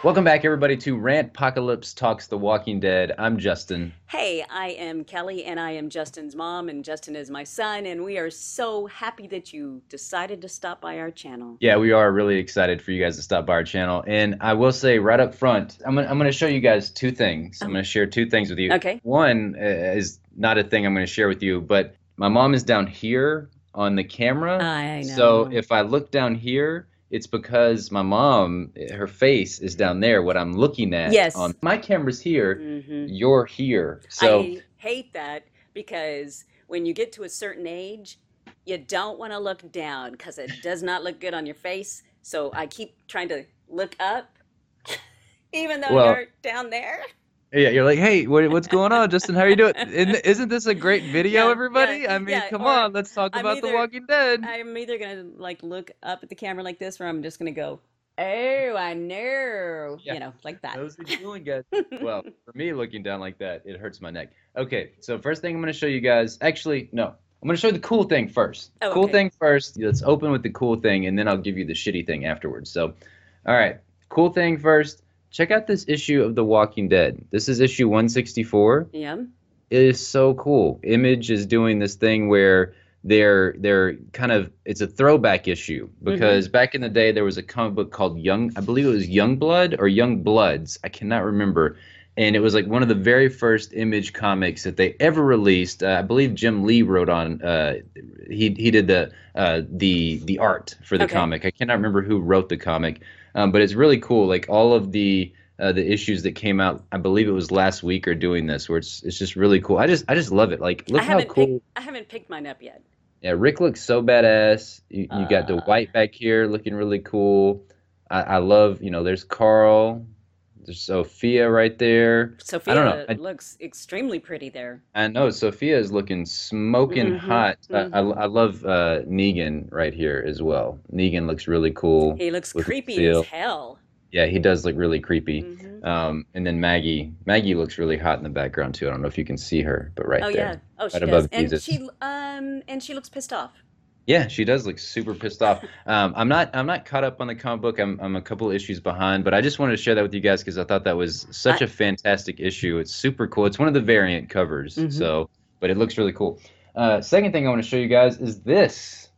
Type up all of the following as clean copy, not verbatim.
Welcome back, everybody, to Rant Apocalypse Talks The Walking Dead. I'm Justin. Hey, I am Kelly, and I am Justin's mom, and Justin is my son, and we are so happy that you decided to stop by our channel. Yeah, we are really excited for you guys to stop by our channel. And I will say right up front, I'm gonna show you guys two things. I'm Oh, gonna share two things with you. okay. One is not a thing I'm gonna share with you, but my mom is down here on the camera. I So know. if I look down here, it's because my mom, her face is down there. What I'm looking at on Yes. my camera's here, hmm you're here. So I hate that because when you get to a certain age, you don't want to look down because it does not look good on your face. So I keep trying to look up, even though well, you're down there. yeah, you're like, hey, what's going on, Justin? How are you doing? Isn't this a great video, Yeah, yeah, everybody? I mean, yeah. come Or on, let's talk I'm about The either Walking Dead. I'm either gonna like look up at the camera like this, or I'm just gonna go, "Oh, I know," Yeah, like that. those are doing, guys. Well, for me, looking down like that, it hurts my neck. Okay, so first thing I'm going to show you guys, actually, no, I'm going to show you the cool thing first. Oh, Cool okay. thing first. Let's open with the cool thing, and then I'll give you the shitty thing afterwards. So, all right, cool thing first. Check out this issue of The Walking Dead. This is issue 164. Yeah. It is so cool. Image is doing this thing where they're kind of, it's a throwback issue Mm-hmm. because back in the day there was a comic book called I believe it was Young Blood or Young Bloods. I cannot remember. And it was like one of the very first Image comics that they ever released. I believe Jim Lee wrote on. He did the art for the Okay. comic. I cannot remember who wrote the comic, but it's really cool. Like all of the issues that came out, I believe it was last week, are doing this, where it's just really cool. I just love it. Like, look how cool. I haven't picked mine up yet. Yeah, Rick looks so badass. You got Uh, Dwight back here looking really cool. I love, there's Carl, there's Sophia right there. I don't know. Sophia looks extremely pretty there. I know Sophia is looking smoking Mm-hmm. hot. Mm-hmm. I love Negan right here as well. Negan looks really cool He looks with creepy as Lucille. hell. Yeah, he does look really creepy. Mm-hmm. And then Maggie looks really hot in the background too. I don't know if you can see her, but Oh right yeah. there, Oh, right she does. above Jesus. And she looks pissed off. Yeah, she does look super pissed off. I'm not caught up on the comic book. I'm a couple issues behind, but I just wanted to share that with you guys because I thought that was such I a fantastic issue. It's super cool. It's one of the variant covers, mm-hmm. so but it looks really cool. Second thing I want to show you guys is this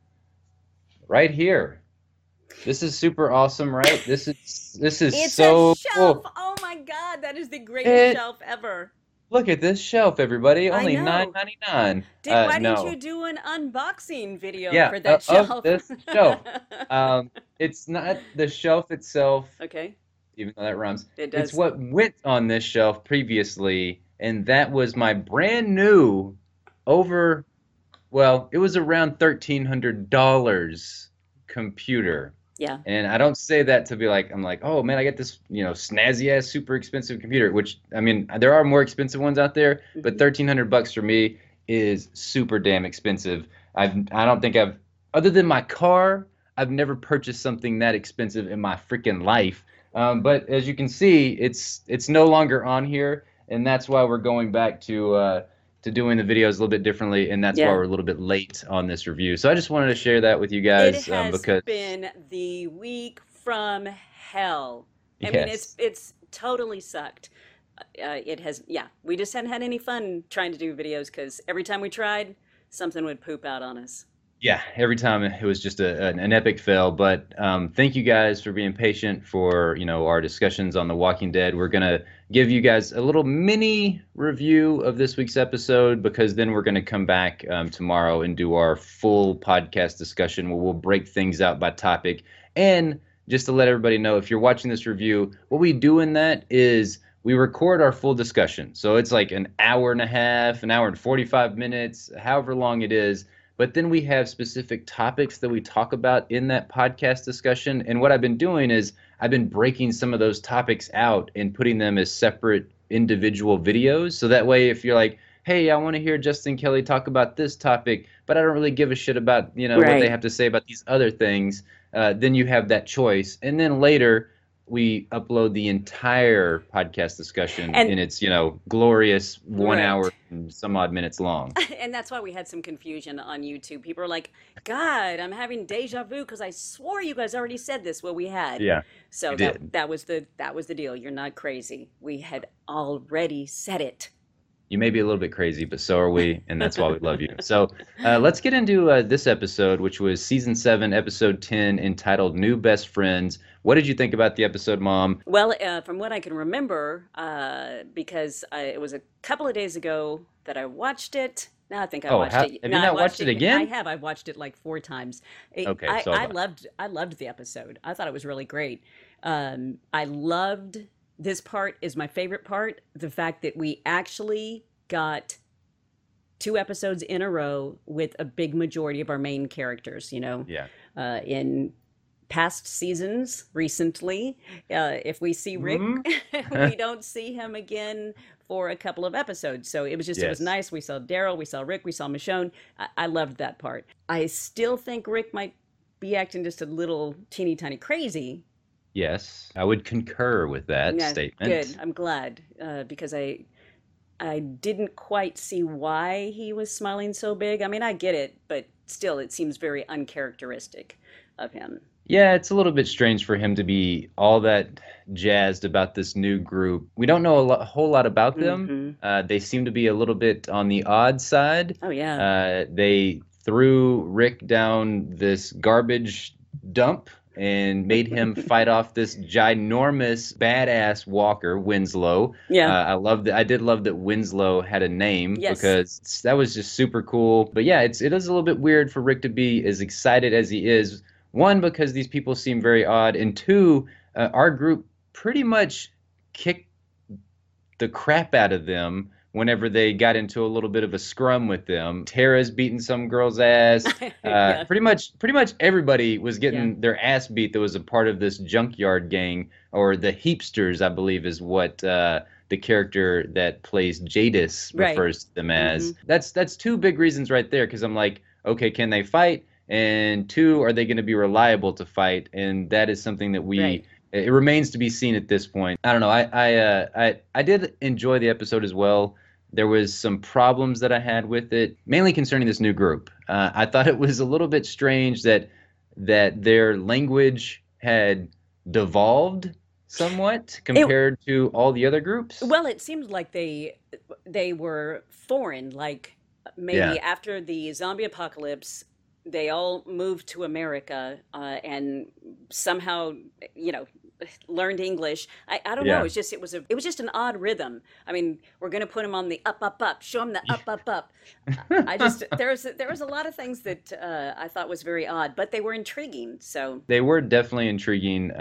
right here. This is super awesome, right? This is It's a so shelf. cool. Oh my God, that is the greatest It shelf ever. Look at this shelf, everybody. I Only know. 9.99. Why didn't you No. do an unboxing video Yeah, for that of shelf? this shelf. It's not the shelf itself, Okay, even though that rhymes. it It's does. what went on this shelf previously, and that was my brand new over, well, it was around $1,300 computer. Yeah. And I don't say that to be like, I'm like, oh man, I got this, snazzy ass, super expensive computer, which I mean, there are more expensive ones out there, but hmm 1,300 bucks for me is super damn expensive. I don't think other than my car, I've never purchased something that expensive in my freaking life. But as you can see, it's no longer on here, and that's why we're going back to doing the videos a little bit differently, and that's why Yeah. we're a little bit late on this review. So I just wanted to share that with you It guys has because been the week from hell. I mean, yes, it's totally sucked. It has, yeah. We just hadn't had any fun trying to do videos because every time we tried, something would poop out on us. yeah, every time it was just an epic fail. But thank you guys for being patient for our discussions on The Walking Dead. We're gonna give you guys a little mini review of this week's episode because then we're gonna come back tomorrow and do our full podcast discussion where we'll break things out by topic. And just to let everybody know, if you're watching this review, what we do in that is we record our full discussion. So it's like an hour and a half, an hour and 45 minutes, however long it is, but then we have specific topics that we talk about in that podcast discussion. And what I've been doing is I've been breaking some of those topics out and putting them as separate individual videos. So that way, if you're like, hey, I want to hear Justin Kelly talk about this topic, but I don't really give a shit about, what they Right. have to say about these other things, then you have that choice. And then later, we upload the entire podcast discussion And in its, glorious one right. hour and some odd minutes long. And that's why we had some confusion on YouTube. People are like, God, I'm having deja vu because I swore you guys already said this. Well, we had. Yeah, we So that did. that was the deal. You're not crazy. We had already said it. You may be a little bit crazy, but so are we, and that's why we love you. So let's get into this episode, which was season 7, episode 10, entitled "New Best Friends." What did you think about the episode, Mom? Well, from what I can remember, because it was a couple of days ago that I watched it. Now I think I Oh, watched it. have No, you I not watched watched it. it I again? have. I've watched it like 4 times. Okay, so have I. I loved the episode. I thought it was really great. I loved this part is my favorite part. The fact that we actually got 2 episodes in a row with a big majority of our main characters. Yeah. In past seasons recently. If we see Rick, Hmm. we don't see him again for a couple of episodes. So it was Yes. nice. We saw Daryl, we saw Rick, we saw Michonne. I loved that part. I still think Rick might be acting just a little teeny tiny crazy. Yes, I would concur with that Yeah, good. statement. I'm glad because I didn't quite see why he was smiling so big. I mean, I get it, but still, it seems very uncharacteristic of him. Yeah, it's a little bit strange for him to be all that jazzed about this new group. We don't know a whole lot about them. Hmm. They seem to be a little bit on the odd side. Oh yeah. They threw Rick down this garbage dump and made him fight off this ginormous badass walker, Winslow. Yeah. I did love that Winslow had a name Yes. because that was just super cool. But yeah, it is a little bit weird for Rick to be as excited as he is. One, because these people seem very odd, and two, our group pretty much kicked the crap out of them whenever they got into a little bit of a scrum with them. Tara's beating some girl's ass. Yeah. Pretty much everybody was Yeah. getting their ass beat that was a part of this junkyard gang, or the Heapsters, I believe, is what the character that plays Jadis Right. refers to them Hmm. as. That's two big reasons right there, because I'm like, okay, can they fight? And two, are they going to be reliable to fight? And that is something that Right. it remains to be seen at this point. I don't know. I did enjoy the episode as well. There was some problems that I had with it, mainly concerning this new group. I thought it was a little bit strange that their language had devolved somewhat It compared to all the other groups. well, it seemed like they were foreign. Like maybe Yeah, after the zombie apocalypse, they all moved to America and somehow, you know, learned English. I don't know. yeah. It was just an odd rhythm. I mean, we're gonna put him on the up up up. Show him the up up up. I just there was a lot of things that I thought was very odd, but they were intriguing. So They were definitely intriguing.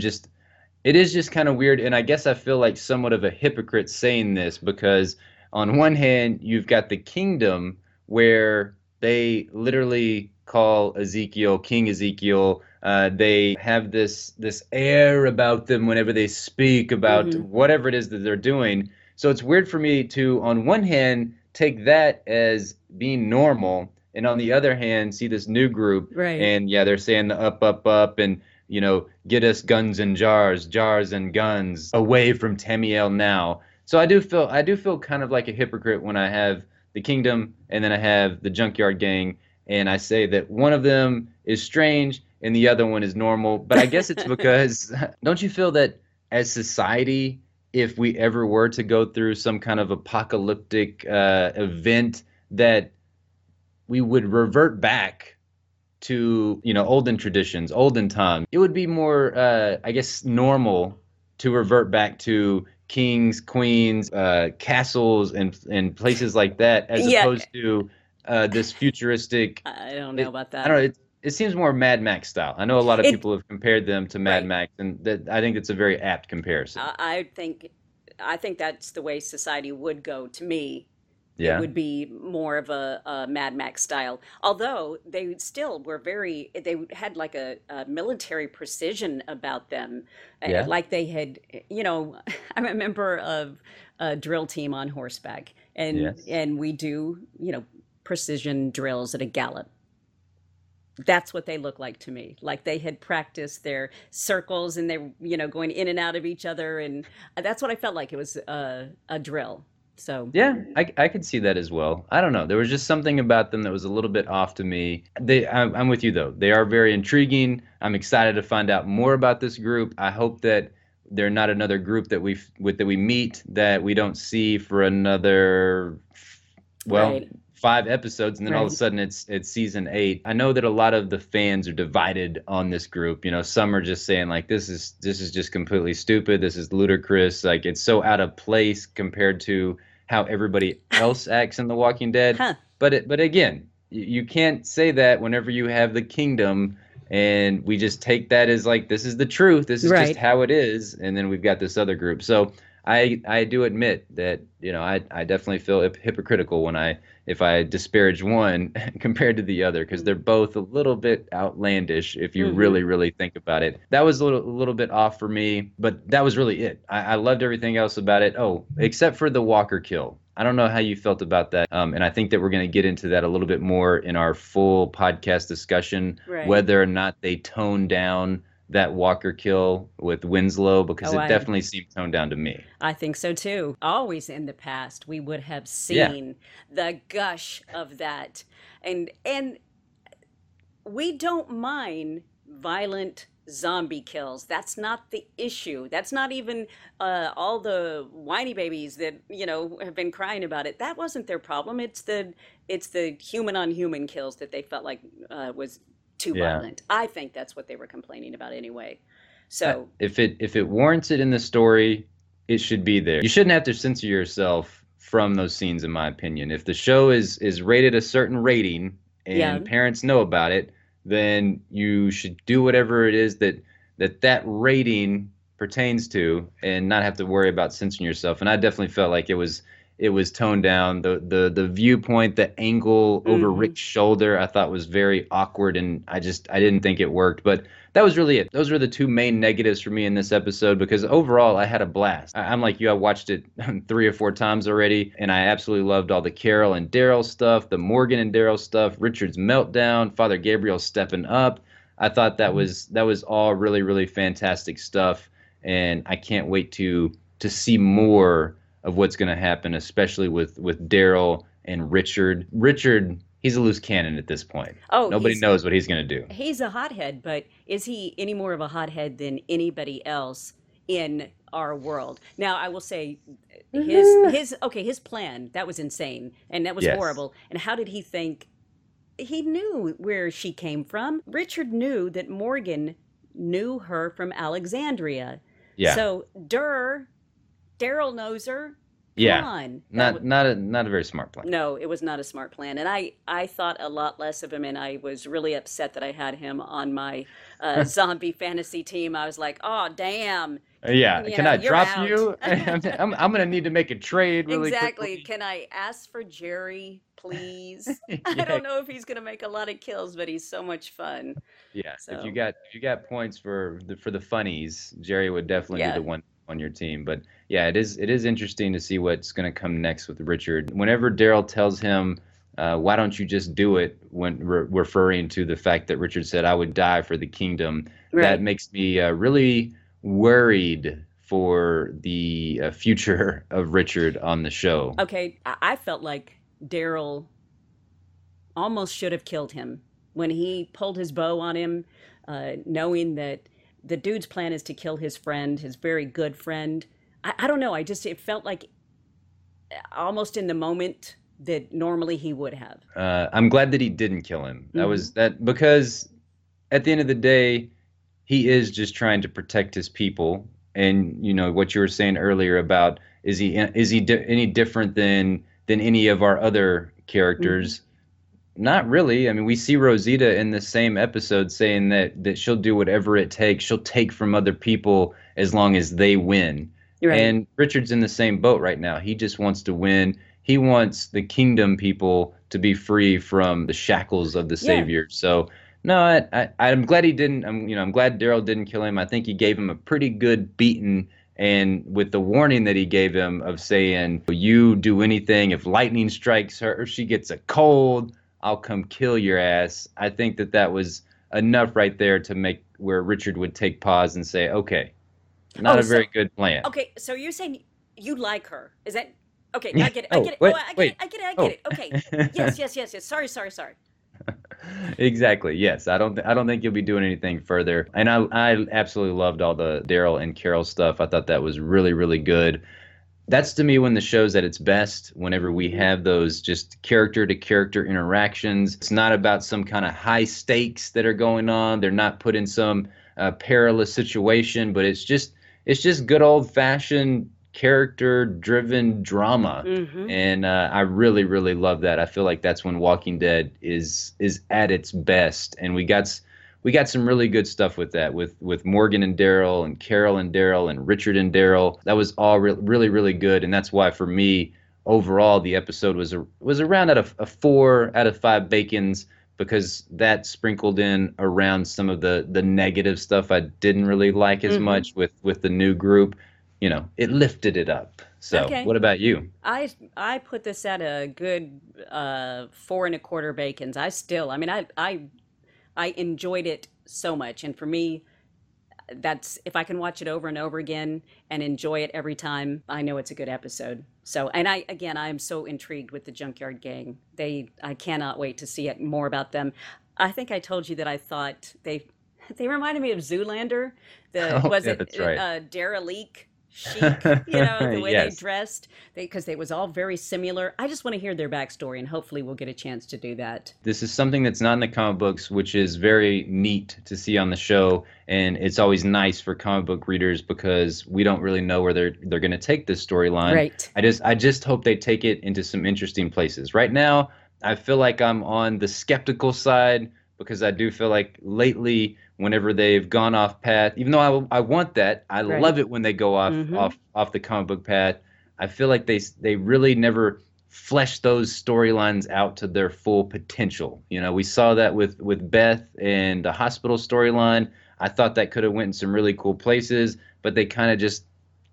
It is just kind of weird, and I guess I feel like somewhat of a hypocrite saying this because on one hand, you've got the kingdom where they literally call Ezekiel King Ezekiel. They have this air about them whenever they speak about hmm. whatever it is that they're doing. So it's weird for me to, on one hand, take that as being normal, and on the other hand, see this new group, Right. and yeah, they're saying the up, up, up, and get us guns and jars, jars and guns away from Tamiel now. So I do feel kind of like a hypocrite when I have the kingdom and then I have the junkyard gang, and I say that one of them is strange and the other one is normal. But I guess it's because don't you feel that as society, if we ever were to go through some kind of apocalyptic event, that we would revert back to olden traditions, olden times. It would be more, I guess, normal to revert back to kings, queens, castles, and places like that, as Yeah. opposed to this futuristic. I don't know It, about I that. don't know. It seems more Mad Max style. I know a lot of It people have compared them to Mad right. Max, and that I think it's a very apt comparison. I think that's the way society would go to me. It Yeah, would be more of a Mad Max style. Although they still were they had like a military precision about them. yeah, Like they had, I remember of a drill team on horseback, yes. and we do, precision drills at a gallop. That's what they look like to me. Like they had practiced their circles and they were, going in and out of each other. And that's what I felt like. It was a drill. So, Yeah, I could see that as well. I don't know. There was just something about them that was a little bit off to me. I'm with you though. They are very intriguing. I'm excited to find out more about this group. I hope that they're not another group that we meet that we don't see for another, well, right, 5 episodes, and then all of a right. sudden it's season 8. I know that a lot of the fans are divided on this group. Some are just saying like this is just completely stupid. This is ludicrous. Like it's so out of place compared to how everybody else acts in The Walking Dead. Huh, But again, you can't say that whenever you have the kingdom. And we just take that as like this is the truth. This is just right. how it is. And then we've got this other group. So I do admit that I definitely feel hypocritical when if I disparage one compared to the other, because they're both a little bit outlandish if you Hmm. really think about it. That was a little bit off for me, but that was really it. I loved everything else about it. Oh, except for the Walker kill. I don't know how you felt about that. And I think that we're going to get into that a little bit more in our full podcast discussion, Right. whether or not they tone down that Walker kill with Winslow, because Oh, it I definitely seemed toned down to me. I think so too. Always in the past, we would have Yeah. seen the gush of that. And we don't mind violent zombie kills. That's not the issue. That's not even all the whiny babies that have been crying about it. That wasn't their problem. It's the human on human kills that they felt like was too Yeah. violent. I think that's what they were complaining about anyway. So If it warrants it in the story, it should be there. You shouldn't have to censor yourself from those scenes, in my opinion. If the show is rated a certain rating yeah, and parents know about it, then you should do whatever it is that rating pertains to, and not have to worry about censoring yourself. And I definitely felt like it was toned down. The viewpoint, the angle over hmm, Rick's shoulder, I thought was very awkward, and I didn't think it worked. But that was really it. Those were the two main negatives for me in this episode, because overall I had a blast. I'm like you, I watched it 3 or 4 times already, and I absolutely loved all the Carol and Daryl stuff, the Morgan and Daryl stuff, Richard's meltdown, Father Gabriel stepping up. I thought that was all really fantastic stuff, and I can't wait to see more of what's going to happen, especially with Daryl and Richard. Richard, he's a loose cannon at this point. oh, Nobody knows what he's going to do. he's a hothead, but is he any more of a hothead than anybody else in our world? Now, I will say his plan, that was insane and that was Yes. horrible. And how did he think he knew where she came from? Richard knew that Morgan knew her from Alexandria. Yeah. So, Daryl knows her. Come Yeah. on. Not a very smart plan. No, it was not a smart plan. And I thought a lot less of him, and I was really upset that I had him on my zombie fantasy team. I was like, oh, damn. Yeah. Can I You're drop out. you? I'm going to need to make a trade really Exactly. quickly. Can I ask for Jerry, please? I Yeah. don't know if he's going to make a lot of kills, but he's so much fun. Yeah. So, If you got points for the funnies, Jerry would definitely be yeah. the one on your team. But yeah, it is interesting to see what's going to come next with Richard. Whenever Daryl tells him, "Why don't you just do it?" when referring to the fact that Richard said, "I would die for the kingdom," that Right. makes me really worried for the future of Richard on the show. Okay. I felt like Daryl almost should have killed him when he pulled his bow on him, knowing that the dude's plan is to kill his friend, his very good friend. I don't know. It felt like almost in the moment that normally he would have. I'm glad that he didn't kill him. That Hmm. was that because at the end of the day, he is just trying to protect his people. And what you were saying earlier about any different than any of our other Hmm. characters? Not really. I mean, we see Rosita in the same episode saying that she'll do whatever it takes. She'll take from other people as long as they win. Right. And Richard's in the same boat right now. He just wants to win. He wants the kingdom people to be free from the shackles of the Yeah. savior. So, no, I'm glad he didn't. I'm glad Daryl didn't kill him. I think he gave him a pretty good beating. And with the warning that he gave him of saying, "You do anything if lightning strikes her, or she gets a cold." I'll come kill your ass. I think that was enough right there to make where Richard would take pause and say, okay, not Oh, a so very good plan. okay, so you're saying you like her? Is that okay? I Yeah. get it. I Oh, get it. Oh, wait, I get it. wait. I get it. I get Oh. it. Okay. Yes, yes, yes, yes. Sorry, sorry, sorry. Exactly. Yes. I don't think you'll be doing anything further. And I absolutely loved all the Daryl and Carol stuff. I thought that was really, really good. That's to me when the show's at its best, whenever we Hmm. have those just character to character interactions. It's not about some kind of high stakes that are going on. They're not put in some perilous situation, but it's just good old fashioned character driven drama. Hmm. And I really, really love that. I feel like that's when Walking Dead is at its best, and we got some really good stuff with that, with Morgan and Daryl, and Carol and Daryl, and Richard and Daryl. That was all really, really good, and that's why for me, overall, the episode was around at a 4 out of 5 bacons, because that sprinkled in around some of the negative stuff I didn't really like as Hmm. much with the new group. It lifted it up. So, Okay. what about you? I put this at a good 4 1/4 bacons. I mean, I enjoyed it so much, and for me, that's if I can watch it over and over again and enjoy it every time, I know it's a good episode. So, and I am so intrigued with the Junkyard Gang. I cannot wait to see it more about them. I think I told you that I thought they reminded me of Zoolander. The Oh, was yeah, it that's right. Derelict chic? You know the way they Yes. dressed, because they was all very similar. I just want to hear their backstory, and hopefully we'll get a chance to do that. This is something that's not in the comic books, which is very neat to see on the show, and it's always nice for comic book readers because we don't really know where they're going to take this storyline. Right. I just hope they take it into some interesting places. Right now, I feel like I'm on the skeptical side because I do feel like lately, whenever they've gone off path, even though I want that, I Right. love it when they go off Mm-hmm. off the comic book path. I feel like they really never flesh those storylines out to their full potential. We saw that with Beth and the hospital storyline. I thought that could have went in some really cool places, but they kind of just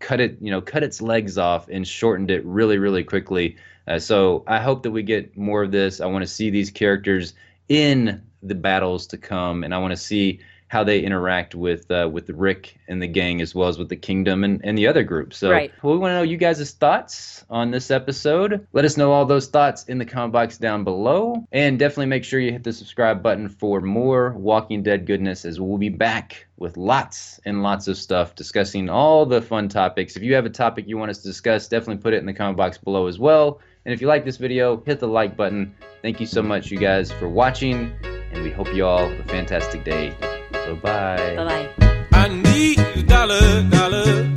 cut its legs off and shortened it really, really quickly. So I hope that we get more of this. I want to see these characters in the battles to come, and I want to see how they interact with Rick and the gang, as well as with the Kingdom and the other groups. So, Right. well, we want to know you guys' thoughts on this episode. Let us know all those thoughts in the comment box down below, and definitely make sure you hit the subscribe button for more Walking Dead goodness, as we'll be back with lots and lots of stuff discussing all the fun topics. If you have a topic you want us to discuss, definitely put it in the comment box below as well. And if you like this video, hit the like button. Thank you so much, you guys, for watching, and we hope you all have a fantastic day. So bye. Bye bye. I need a dollar, dollar.